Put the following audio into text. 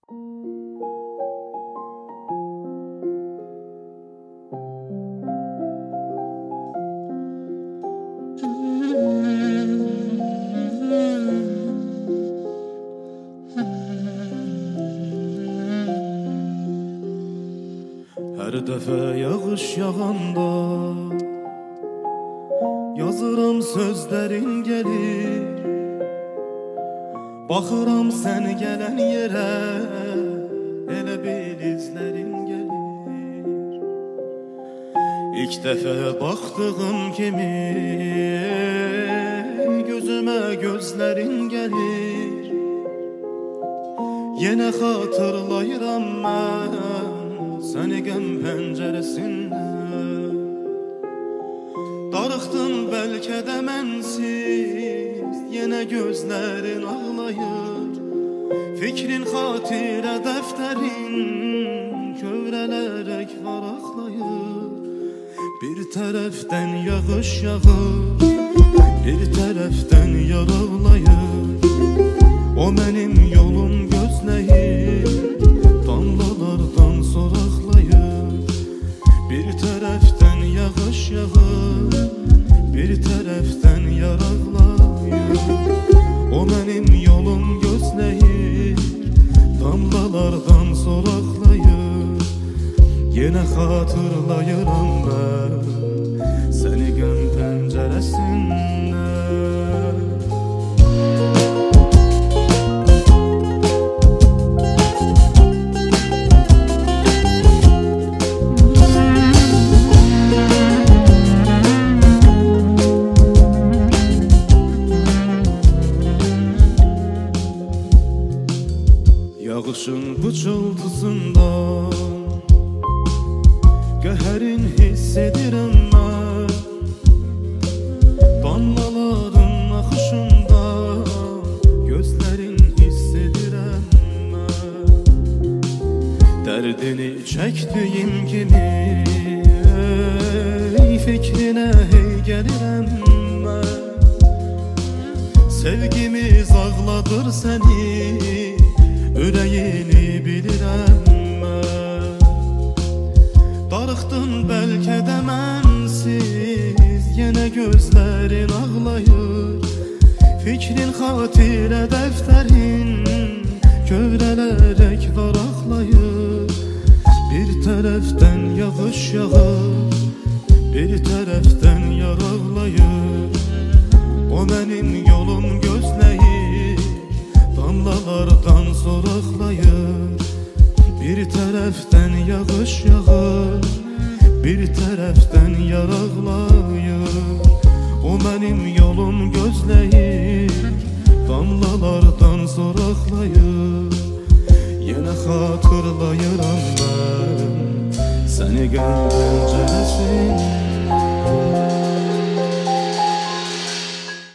Her dəfə yağış yağanda yazıram sözlərin gəlir. Baxıram sən gələn yerə, elə bil izlərin gəlir. İlk dəfə baxdığım kimi gözümə gözlərin gəlir. Yenə xatırlayıram mən səni qəm pəncərəsində. Darıxdın bəlkə də mənsiz, yenə gözlərin ağlayır. Fikrin xatirə dəftərin kövrələrək varaqlayır. Bir tərəfdən yağış yağır, bir tərəfdən yar ağlayır. O mənim yolum gözləyir, damlalardan soraqlayır. Bir tərəfdən yağış yağır, bir tərəfdən yar ağlayır. O mənim yolum gözləyir, damlalardan soraqlayır. Yenə xatırlayıram mən səni qəm pəncərəsində. Yağışın pıçıltısından qəhərin hiss edirəm mən. Damlaların axışında gözlərin hiss edirəm mən. Dərdini çəkdiyim kimi fikrinə hey gəlirəm mən. Sevgimiz ağladır səni, ürəyini bilirəm mən. Darıxdın bəlkə də mənsiz, yenə gözlərin ağlayır. Fikrin xatirə dəftərin kövrələrək varaqlayır. Bir tərəfdən yağış yağır, bir tərəfdən yar ağlayır. O mənim yolum gözləyir, damlalardan soraqlayır. Bir tərəfdən yağış yağır, bir tərəfdən yar ağlayır. O mənim yolum gözləyir, damlalardan soraqlayır. Yenə xatırlayıram mən səni qəm pəncərəsində.